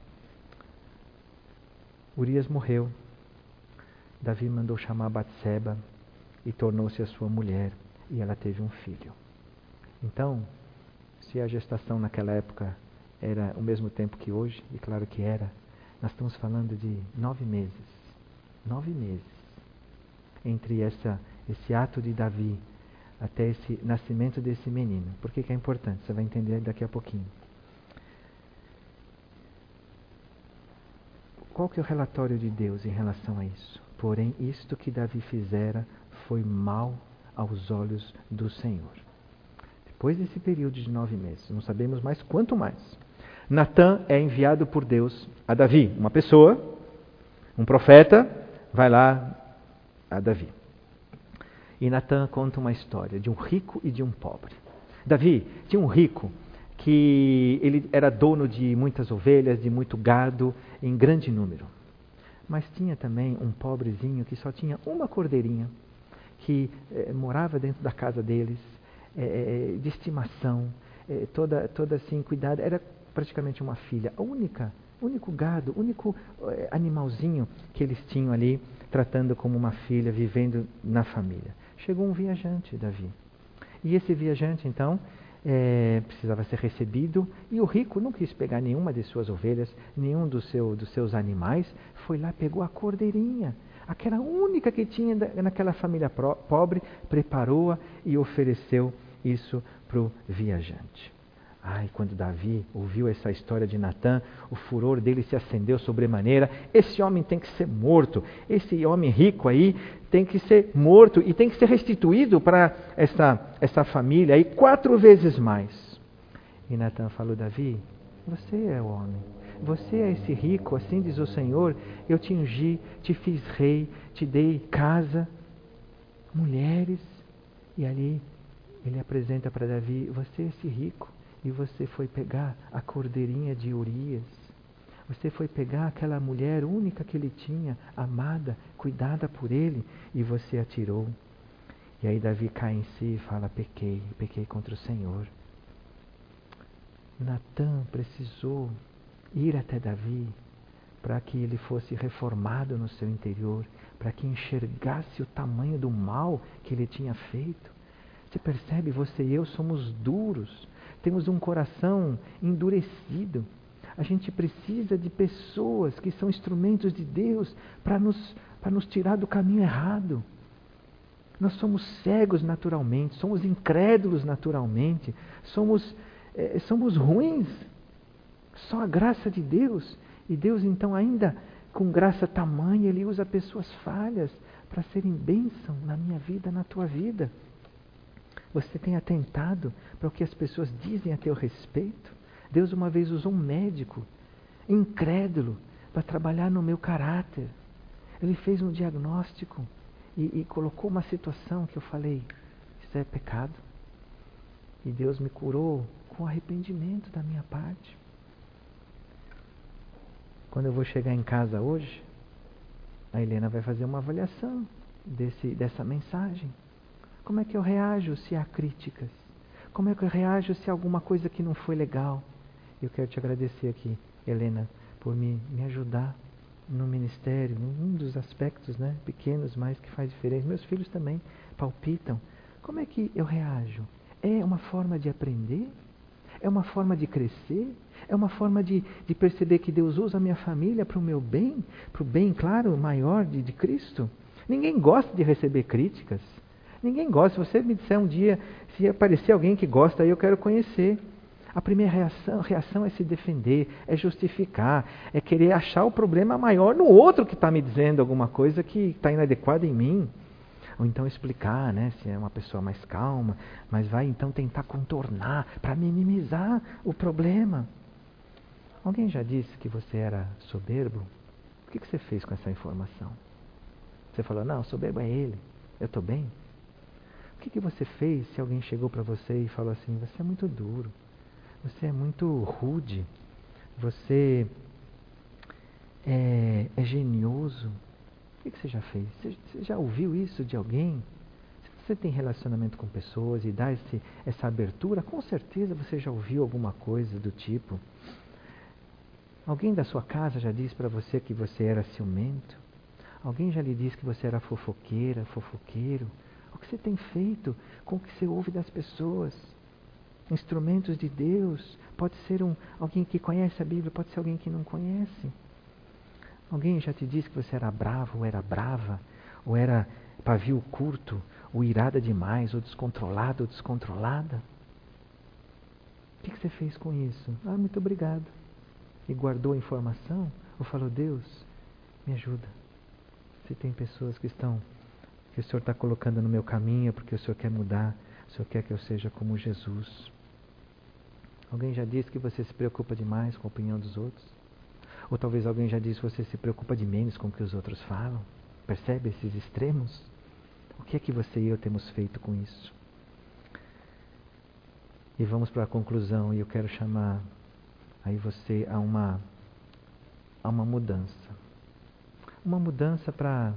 Urias morreu. Davi mandou chamar Batseba e tornou-se a sua mulher. E ela teve um filho. Então, se a gestação naquela época era o mesmo tempo que hoje, e claro que era, nós estamos falando de 9 meses. 9 meses. Entre esse ato de Davi até esse nascimento desse menino. Por que é importante? Você vai entender daqui a pouquinho. Qual que é o relatório de Deus em relação a isso? Porém, isto que Davi fizera foi mal aos olhos do Senhor. Depois desse período de 9 meses, não sabemos mais quanto mais, Natã é enviado por Deus a Davi. Uma pessoa, um profeta, vai lá a Davi. E Natã conta uma história de um rico e de um pobre. Davi tinha um rico que ele era dono de muitas ovelhas, de muito gado, em grande número. Mas tinha também um pobrezinho que só tinha uma cordeirinha, que morava dentro da casa deles, de estimação, toda assim, cuidada. Era praticamente uma filha, único gado, único animalzinho que eles tinham ali, tratando como uma filha, vivendo na família. Chegou um viajante, Davi. E esse viajante, então, precisava ser recebido, e o rico não quis pegar nenhuma de suas ovelhas, nenhum dos seus animais, foi lá, pegou a cordeirinha, aquela única que tinha naquela família pobre, preparou-a e ofereceu isso para o viajante. Ai, quando Davi ouviu essa história de Natã, o furor dele se acendeu sobremaneira. Esse homem tem que ser morto. Esse homem rico aí tem que ser morto e tem que ser restituído para essa família aí 4 vezes mais. E Natã falou: Davi, você é o homem. Você é esse rico, assim diz o Senhor. Eu te ungi, te fiz rei, te dei casa, mulheres. E ali ele apresenta para Davi: você é esse rico. E você foi pegar a cordeirinha de Urias. Você foi pegar aquela mulher única que ele tinha, amada, cuidada por ele, e você atirou. E aí Davi cai em si e fala: pequei contra o Senhor. Natã precisou ir até Davi para que ele fosse reformado no seu interior, para que enxergasse o tamanho do mal que ele tinha feito. Você percebe? Você e eu somos duros. Temos um coração endurecido. A gente precisa de pessoas que são instrumentos de Deus para nos tirar do caminho errado. Nós somos cegos naturalmente, somos incrédulos naturalmente, somos ruins. Só a graça de Deus. E Deus, então, ainda com graça tamanha, Ele usa pessoas falhas para serem bênção na minha vida, na tua vida. Você tem atentado para o que as pessoas dizem a teu respeito? Deus uma vez usou um médico incrédulo para trabalhar no meu caráter. Ele fez um diagnóstico e colocou uma situação que eu falei: isso é pecado. E Deus me curou com arrependimento da minha parte. Quando eu vou chegar em casa hoje, a Helena vai fazer uma avaliação dessa mensagem. Como é que eu reajo se há críticas? Como é que eu reajo se há alguma coisa que não foi legal? Eu quero te agradecer aqui, Helena, por me ajudar no ministério, num dos aspectos, né, pequenos, mas que faz diferença. Meus filhos também palpitam. Como é que eu reajo? É uma forma de aprender? É uma forma de crescer? É uma forma de perceber que Deus usa a minha família para o meu bem? Para o bem, claro, maior de Cristo? Ninguém gosta de receber críticas. Ninguém gosta. Se você me disser um dia, se aparecer alguém que gosta, aí eu quero conhecer. A primeira reação é se defender, é justificar, é querer achar o problema maior no outro que está me dizendo alguma coisa que está inadequada em mim. Ou então explicar, né, se é uma pessoa mais calma, mas vai então tentar contornar para minimizar o problema. Alguém já disse que você era soberbo? O que você fez com essa informação? Você falou: não, soberbo é ele, eu estou bem? que você fez se alguém chegou para você e falou assim: você é muito duro, você é muito rude, você é genioso? O que você já fez? Você já ouviu isso de alguém? Se você tem relacionamento com pessoas e dá essa abertura, com certeza você já ouviu alguma coisa do tipo. Alguém da sua casa já disse para você que você era ciumento? Alguém já lhe disse que você era fofoqueira, fofoqueiro? O que você tem feito com o que você ouve das pessoas? Instrumentos de Deus. Pode ser alguém que conhece a Bíblia, pode ser alguém que não conhece. Alguém já te disse que você era bravo, ou era brava, ou era pavio curto, ou irada demais, ou descontrolado, ou descontrolada? O que você fez com isso? Muito obrigado. E guardou a informação? Ou falou: Deus, me ajuda. Se tem pessoas que o Senhor está colocando no meu caminho, porque o Senhor quer mudar, o Senhor quer que eu seja como Jesus. Alguém já disse que você se preocupa demais com a opinião dos outros? Ou talvez alguém já disse que você se preocupa de menos com o que os outros falam? Percebe esses extremos? O que é que você e eu temos feito com isso? E vamos para a conclusão, e eu quero chamar aí você a uma mudança. Uma mudança para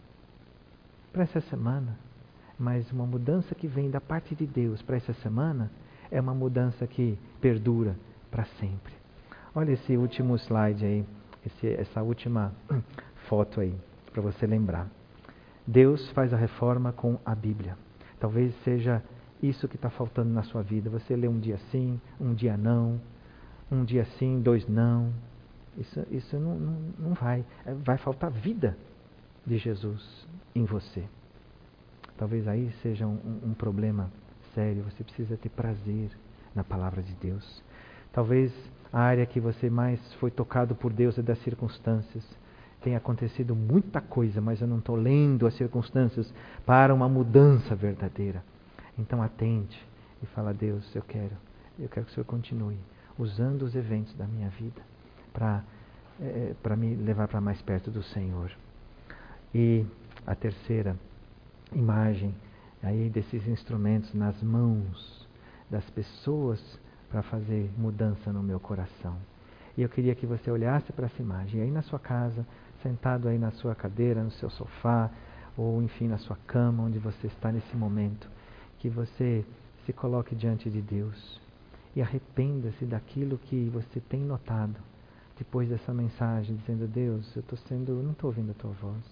essa semana, mas uma mudança que vem da parte de Deus para essa semana é uma mudança que perdura para sempre. Olha esse último slide aí, essa última foto aí, para você lembrar. Deus faz a reforma com a Bíblia. Talvez seja isso que está faltando na sua vida. Você lê um dia sim, um dia não, um dia sim, 2 não. Isso não vai. Vai faltar vida de Jesus em você. Talvez aí seja um problema sério. Você precisa ter prazer na palavra de Deus. Talvez a área que você mais foi tocado por Deus é das circunstâncias. Tem acontecido muita coisa, mas eu não estou lendo as circunstâncias para uma mudança verdadeira. Então atente e fala: Deus, eu quero que o Senhor continue usando os eventos da minha vida para me levar para mais perto do Senhor. E a terceira imagem aí desses instrumentos nas mãos das pessoas para fazer mudança no meu coração. E eu queria que você olhasse para essa imagem, aí na sua casa, sentado aí na sua cadeira, no seu sofá, ou enfim na sua cama, onde você está nesse momento, que você se coloque diante de Deus e arrependa-se daquilo que você tem notado depois dessa mensagem, dizendo: Deus, eu não estou ouvindo a tua voz.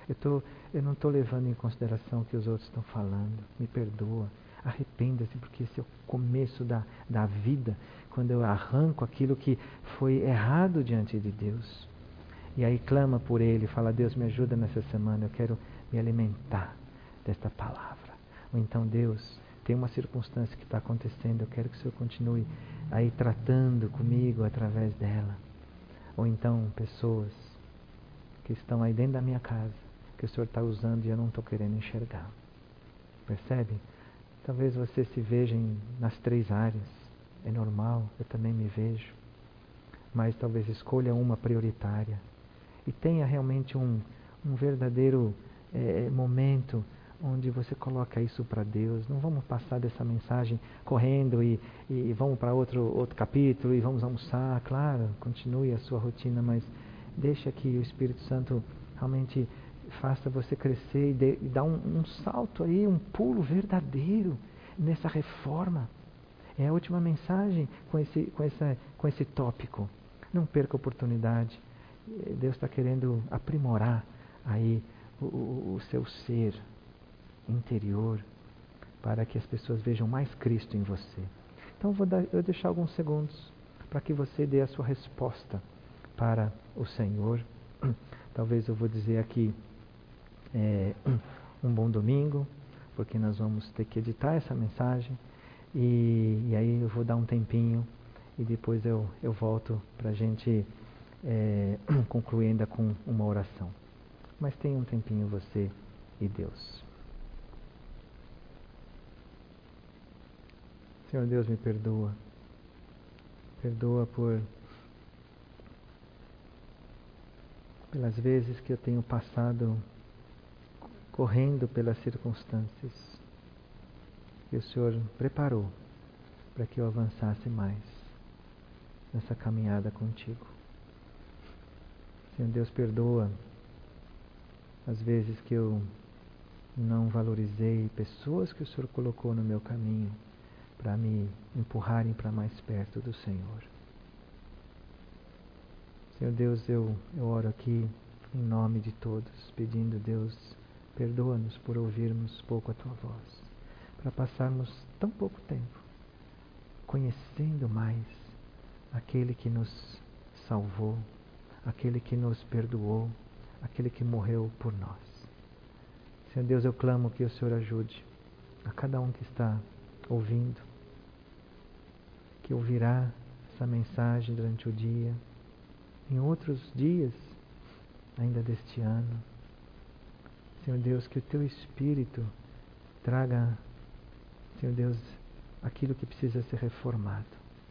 Eu não estou levando em consideração o que os outros estão falando. Me perdoa. Arrependa-se, porque esse é o começo da vida, quando eu arranco aquilo que foi errado diante de Deus. E aí clama por Ele, fala: Deus, me ajuda nessa semana, eu quero me alimentar desta palavra. Ou então: Deus, tem uma circunstância que está acontecendo, eu quero que o Senhor continue aí tratando comigo através dela. Ou então pessoas que estão aí dentro da minha casa, que o Senhor está usando e eu não estou querendo enxergar. Percebe? Talvez você se veja nas 3 áreas. É normal, eu também me vejo. Mas talvez escolha uma prioritária. E tenha realmente um verdadeiro momento onde você coloca isso para Deus. Não vamos passar dessa mensagem correndo e vamos para outro capítulo e vamos almoçar. Claro, continue a sua rotina, mas deixa que o Espírito Santo realmente faça você crescer e dar um salto aí, um pulo verdadeiro nessa reforma. É a última mensagem com esse tópico. Não perca a oportunidade. Deus está querendo aprimorar aí o seu ser interior para que as pessoas vejam mais Cristo em você. Então eu vou deixar alguns segundos para que você dê a sua resposta para o Senhor. Talvez eu vou dizer aqui um bom domingo, porque nós vamos ter que editar essa mensagem e aí eu vou dar um tempinho e depois eu volto para a gente concluir ainda com uma oração. Mas tenha um tempinho você e Deus. Senhor Deus, me perdoa. Perdoa pelas vezes que eu tenho passado correndo pelas circunstâncias. que o Senhor preparou para que eu avançasse mais nessa caminhada contigo. Senhor Deus, perdoa as vezes que eu não valorizei pessoas que o Senhor colocou no meu caminho para me empurrarem para mais perto do Senhor. Senhor Deus, eu oro aqui em nome de todos, pedindo, Deus, perdoa-nos por ouvirmos pouco a Tua voz, para passarmos tão pouco tempo conhecendo mais aquele que nos salvou, aquele que nos perdoou, aquele que morreu por nós. Senhor Deus, eu clamo que o Senhor ajude a cada um que está ouvindo, que ouvirá essa mensagem durante o dia, em outros dias ainda deste ano. Senhor Deus, que o Teu Espírito traga, Senhor Deus, aquilo que precisa ser reformado.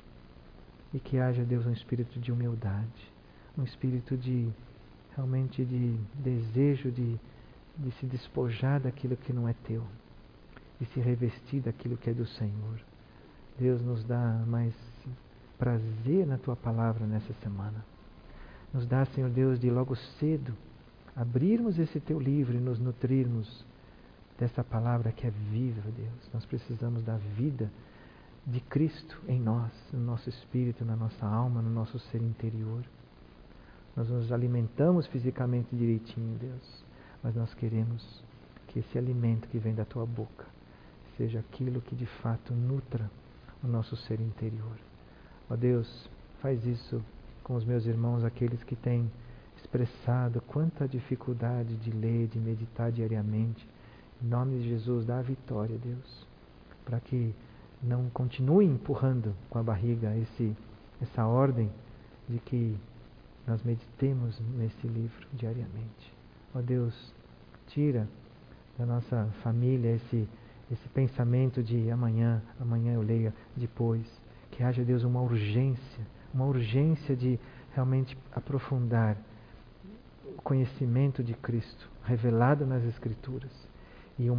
E que haja, Deus, um espírito de humildade, um espírito de, realmente, de desejo de se despojar daquilo que não é Teu, de se revestir daquilo que é do Senhor. Deus, nos dá mais prazer na Tua palavra nessa semana. Nos dá, Senhor Deus, de logo cedo abrirmos esse Teu livro e nos nutrirmos dessa palavra que é viva, Deus. Nós precisamos da vida de Cristo em nós, no nosso espírito, na nossa alma, no nosso ser interior. Nós nos alimentamos fisicamente direitinho, Deus, mas nós queremos que esse alimento que vem da Tua boca seja aquilo que de fato nutra o nosso ser interior. Ó Deus, faz isso com os meus irmãos, aqueles que têm expressado quanta dificuldade de ler, de meditar diariamente. Em nome de Jesus, dá a vitória, Deus, para que não continue empurrando com a barriga essa ordem de que nós meditemos nesse livro diariamente. Ó Deus, tira da nossa família esse pensamento de amanhã eu leio depois. Que haja, Deus, uma urgência de realmente aprofundar o conhecimento de Cristo revelado nas Escrituras e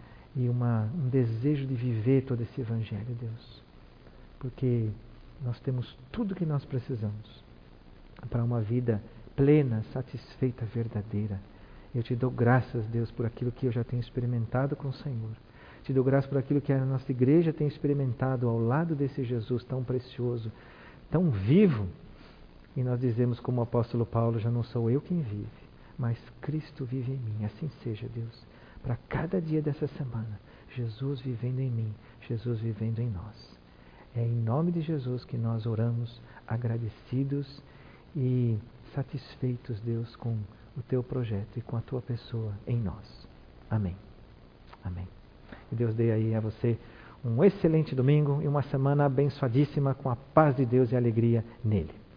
um desejo de viver todo esse Evangelho, Deus. Porque nós temos tudo que nós precisamos para uma vida plena, satisfeita, verdadeira. Eu te dou graças, Deus, por aquilo que eu já tenho experimentado com o Senhor. Te dou graças por aquilo que a nossa igreja tem experimentado ao lado desse Jesus tão precioso, tão vivo. E nós dizemos como o apóstolo Paulo, já não sou eu quem vive, mas Cristo vive em mim. Assim seja, Deus, para cada dia dessa semana, Jesus vivendo em mim, Jesus vivendo em nós. É em nome de Jesus que nós oramos, agradecidos e satisfeitos, Deus, com o Teu projeto e com a Tua pessoa em nós. Amém. Amém. Que Deus dê aí a você um excelente domingo e uma semana abençoadíssima com a paz de Deus e a alegria nele.